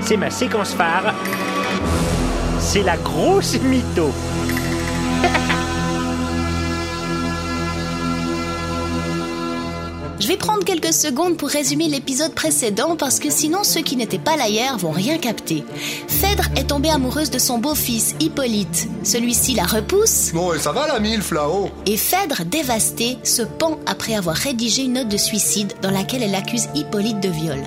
c'est ma séquence phare. C'est la grosse mytho. Je vais prendre quelques secondes pour résumer l'épisode précédent parce que sinon ceux qui n'étaient pas là hier vont rien capter. Phèdre est tombée amoureuse de son beau-fils, Hippolyte. Celui-ci la repousse. Bon, et ça va la milf là-haut? Et Phèdre, dévastée, se pend après avoir rédigé une note de suicide dans laquelle elle accuse Hippolyte de viol.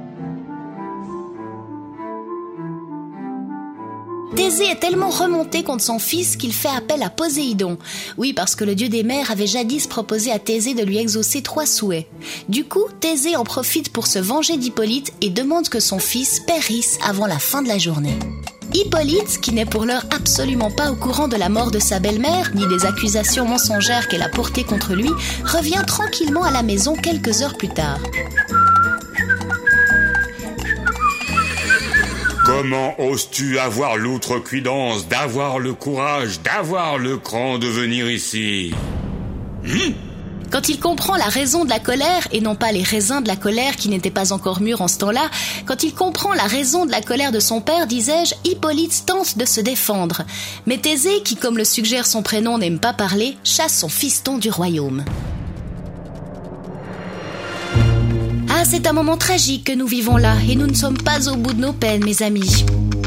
Thésée est tellement remonté contre son fils qu'il fait appel à Poséidon. Oui, parce que le dieu des mers avait jadis proposé à Thésée de lui exaucer 3 souhaits. Du coup, Thésée en profite pour se venger d'Hippolyte et demande que son fils périsse avant la fin de la journée. Hippolyte, qui n'est pour l'heure absolument pas au courant de la mort de sa belle-mère, ni des accusations mensongères qu'elle a portées contre lui, revient tranquillement à la maison quelques heures plus tard. Comment oses-tu avoir l'outrecuidance, d'avoir le courage, d'avoir le cran de venir ici? Quand il comprend la raison de la colère, et non pas les raisins de la colère qui n'étaient pas encore mûrs en ce temps-là, quand il comprend la raison de la colère de son père, disais-je, Hippolyte tente de se défendre. Mais Thésée, qui comme le suggère son prénom n'aime pas parler, chasse son fiston du royaume. Ah, c'est un moment tragique que nous vivons là, et nous ne sommes pas au bout de nos peines, mes amis.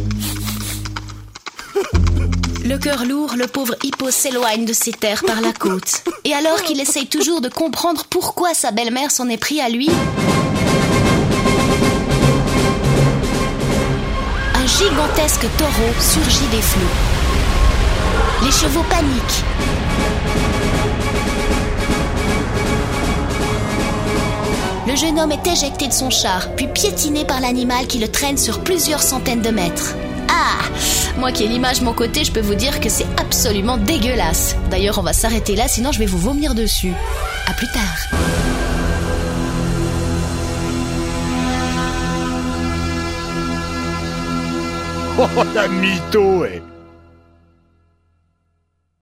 Le cœur lourd, le pauvre Hippo s'éloigne de ses terres par la côte. Et alors qu'il essaye toujours de comprendre pourquoi sa belle-mère s'en est pris à lui, un gigantesque taureau surgit des flots. Les chevaux paniquent. Le jeune homme est éjecté de son char, puis piétiné par l'animal qui le traîne sur plusieurs centaines de mètres. Ah, moi qui ai l'image de mon côté, je peux vous dire que c'est absolument dégueulasse. D'ailleurs, on va s'arrêter là, sinon je vais vous vomir dessus. À plus tard. Oh, la mytho,